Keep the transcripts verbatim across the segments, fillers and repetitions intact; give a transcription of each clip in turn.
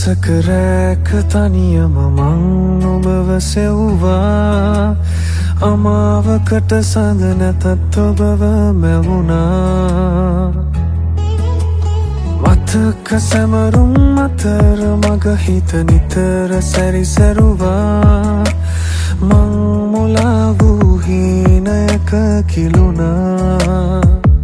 දවසක රැක තනියම මං ඔබව සෙව්වා අමාවකට සඳ නැතත් ඔබව මැවුණා මතක සැමරුම් අතර මග හිත නිතර සැරිසරුවා මං මුලා වූ හීනයක කිලුණා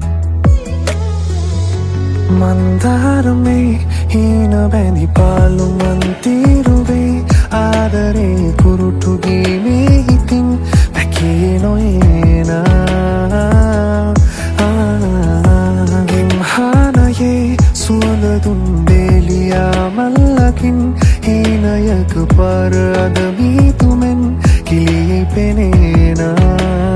මන්දාරමේ හීන බැඳි පාලු මන්තිරුවේ ආදරේ කුරුටු ගීමේ හිතින් පැකී නොයනා හිම්හානයේ සුවඳ දුන් බේලියා මල්ලකින් හීනයක පර අද මීතුමෙන් කිලී පෙනේනා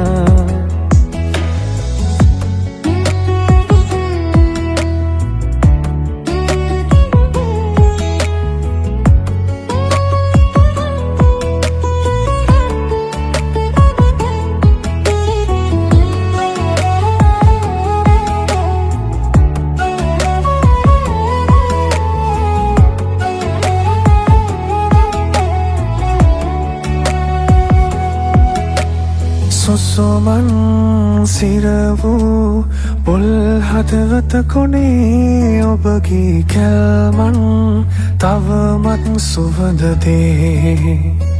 සුසුමන් සිරවූ පොල් හදවත කොනේ ඔබගේ කැල්මන් තවමත් සුවඳ දේ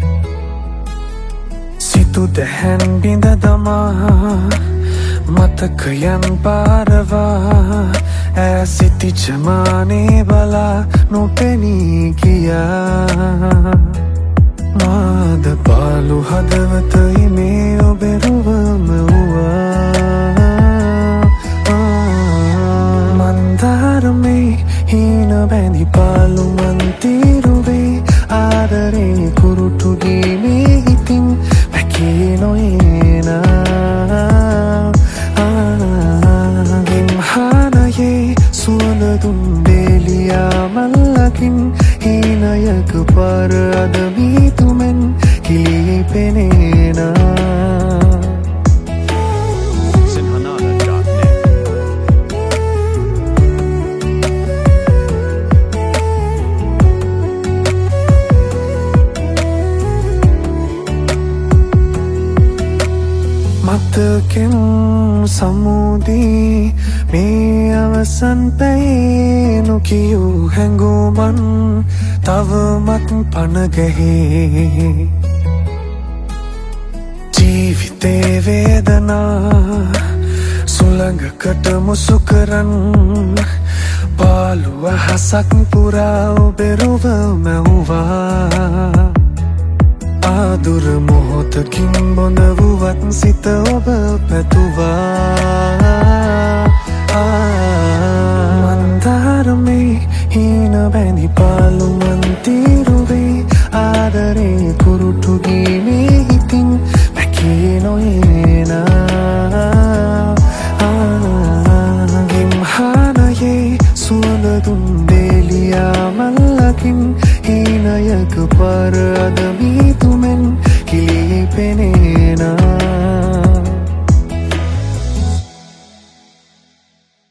සිතු දැහැන් බිඳ දමා මතකයන් පාරවා ඈ සිටි ජමානේ බලා නොපෙනී ගියා මාද පාලු හදවතයි මේ ඔබෙරුවම වුවා මන්දාරමේ හීන බැඳි පාලු මන්තිරුවේ ආදරේ කුරුටු ගීමේ හිතින් පැකී නොයනා හිම්හානයේ සුවඳ දුන් බේලියා මල්ලකින් හීනයක පර අද මීතුමෙන් කිලී පෙනේනා මතකෙන් සමුදී මේ අවසන් පැයේ නොකියූ හැඟුමන් තවමත් පනගැහේ ජීවිතේ වේදනා සුළඟකට මුසු කරන් පාළු අහසක් පුරා ඔබෙරුව මැව්වා ආදුර මොහොතකින් බොඳ වුවත් සිත ඔබ පැතු